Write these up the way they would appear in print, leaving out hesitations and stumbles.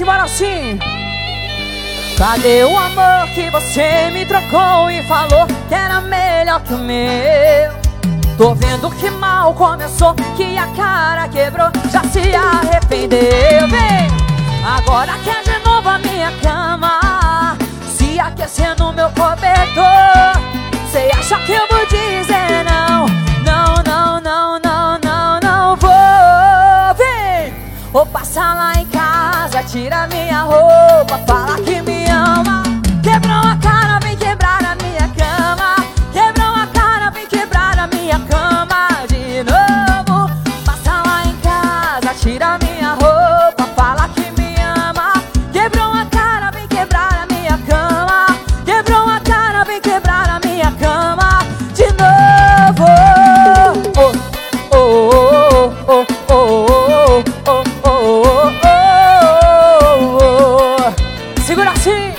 simbora assim. Cadê o amor que você me trocou e falou que era melhor que o meu? Tô vendo que mal começou, que a cara quebrou, já se arrependeu. Vem! Agora quer de novo a minha cama, se aquecer no meu cobertor. Cê acha que eu vou dizer não? Não, não, não, não, não, não vou. Vem! Ou passa lá em casa, tira minha roupa, fala que me ama. Quebrou a cara, vem quebrar a minha cama. Quebrou a cara, vem quebrar a minha cama de novo. Passa lá em casa, tira minha roupa, fala que me ama. Quebrou a cara, vem quebrar a minha cama. Quebrou a cara, vem quebrar a minha cama de novo. Oh, oh, oh, oh, oh, oh, oh, oh, oh. Segura assim.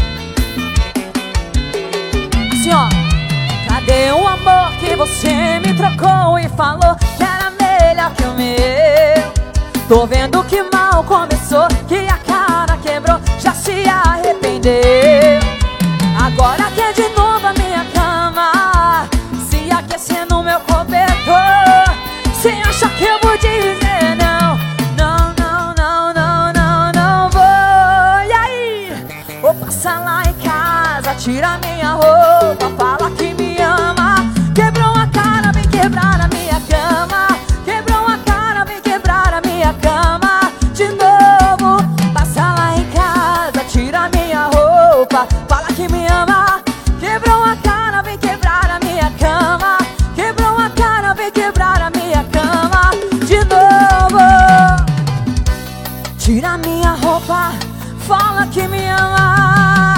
Assim, ó. Cadê o amor que você me trocou e falou que era melhor que o meu? Tô vendo que mal começou, que a cara quebrou, já se arrependeu. Agora quer de novo a minha cama, se aquecer no meu cobertor. Cê acha que eu vou dizer não? Não, não, não, não, não, não vou. E aí? Ou passa lá em casa, tira minha roupa, fala que me ama. Quebrou a cara, vem quebrar a minha cama. Quebrou a cara, vem quebrar a minha cama de novo. Passa lá em casa, tira minha roupa, fala que me ama. Quebrou a cara, vem quebrar a minha cama. Quebrou a cara, vem quebrar a minha cama de novo. Tira minha roupa, fala que me ama.